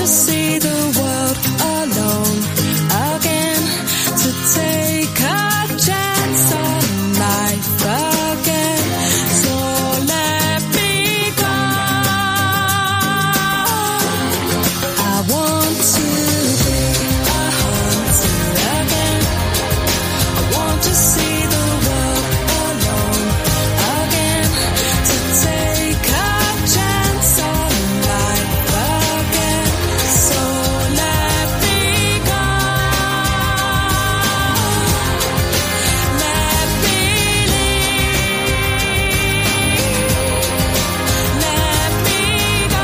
to see the world alone again, to take a chance on life again. So let me go. I want to be a hunter again. I want to see the world alone again, to take a chance on life again. So let me go. Let me leave. Let me go.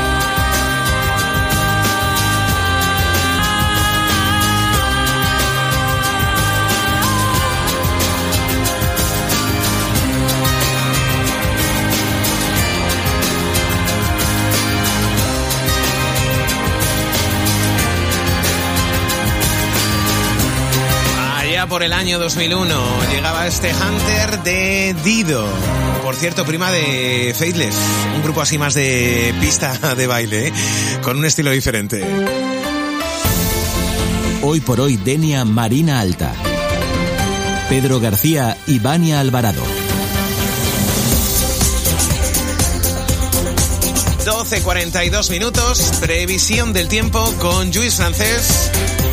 Allá por el año 2001 llegaba este Hunter de Dido. Por cierto, prima de Faithless, un grupo así más de pista de baile, con un estilo diferente. Hoy por hoy, Denia Marina Alta. Pedro García y Vania Alvarado. 12:42 minutos, previsión del tiempo con Lluís Francés.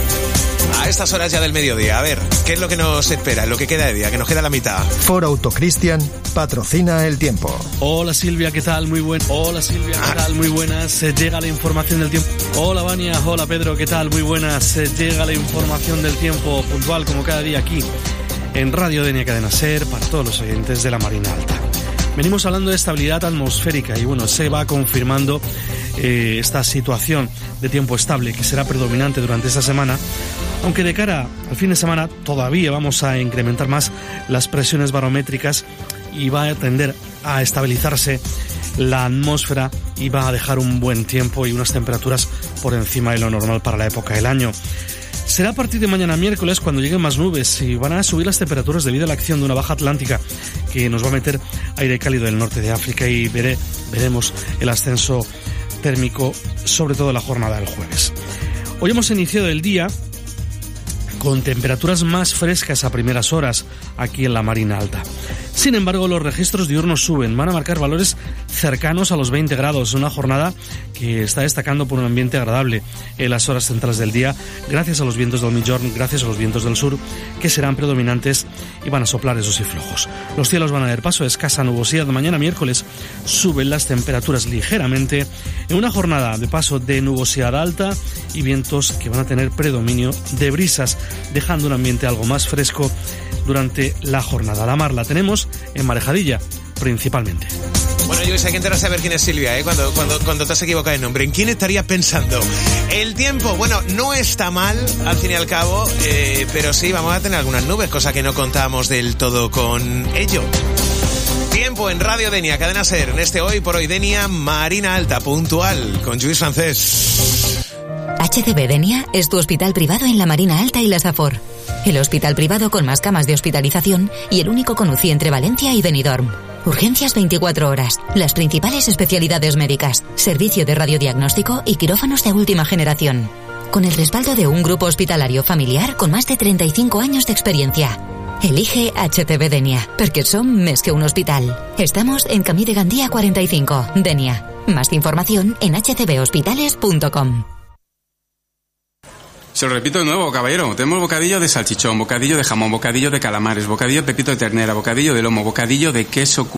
A estas horas ya del mediodía, a ver, ¿qué es lo que nos espera, lo que queda de día, que nos queda la mitad? Ford Auto Christian patrocina el tiempo. Hola Silvia, ¿qué tal? Muy buenas. Hola Silvia, ¿qué tal? Muy buenas. Llega la información del tiempo. Hola Vania, hola Pedro, ¿qué tal? Muy buenas. Llega la información del tiempo puntual como cada día aquí en Radio Denia Cadena Ser para todos los oyentes de la Marina Alta. Venimos hablando de estabilidad atmosférica y bueno, se va confirmando esta situación de tiempo estable que será predominante durante esta semana, aunque de cara al fin de semana todavía vamos a incrementar más las presiones barométricas y va a tender a estabilizarse la atmósfera y va a dejar un buen tiempo y unas temperaturas por encima de lo normal para la época del año. Será a partir de mañana miércoles cuando lleguen más nubes y van a subir las temperaturas debido a la acción de una baja atlántica que nos va a meter aire cálido del norte de África y veremos el ascenso térmico sobre todo la jornada del jueves. Hoy hemos iniciado el día con temperaturas más frescas a primeras horas aquí en la Marina Alta. Sin embargo, los registros diurnos suben, van a marcar valores cercanos a los 20 grados, una jornada que está destacando por un ambiente agradable en las horas centrales del día, gracias a los vientos del Migjorn, gracias a los vientos del sur, que serán predominantes y van a soplar esos y flojos. Los cielos van a dar paso a escasa nubosidad. Mañana miércoles suben las temperaturas ligeramente en una jornada de paso de nubosidad alta y vientos que van a tener predominio de brisas, dejando un ambiente algo más fresco durante la jornada. La mar la tenemos en Marejadilla, principalmente. Bueno, Luis, hay que enterarse a ver quién es Silvia, cuando te has equivocado en nombre. ¿En quién estarías pensando? El tiempo, bueno, no está mal, al fin y al cabo, pero sí, vamos a tener algunas nubes, cosa que no contábamos del todo con ello. Tiempo en Radio Denia, Cadena Ser, en este Hoy por Hoy Denia, Marina Alta, puntual, con Lluís Francés. HCB Denia es tu hospital privado en la Marina Alta y la Safor. El hospital privado con más camas de hospitalización y el único con UCI entre Valencia y Benidorm. Urgencias 24 horas, las principales especialidades médicas, servicio de radiodiagnóstico y quirófanos de última generación. Con el respaldo de un grupo hospitalario familiar con más de 35 años de experiencia. Elige HCB Denia, porque som més que un hospital. Estamos en Camí de Gandía 45, Denia. Más información en hcbhospitales.com. Se lo repito de nuevo, caballero. Tenemos bocadillo de salchichón, bocadillo de jamón, bocadillo de calamares, bocadillo de pepito de ternera, bocadillo de lomo, bocadillo de queso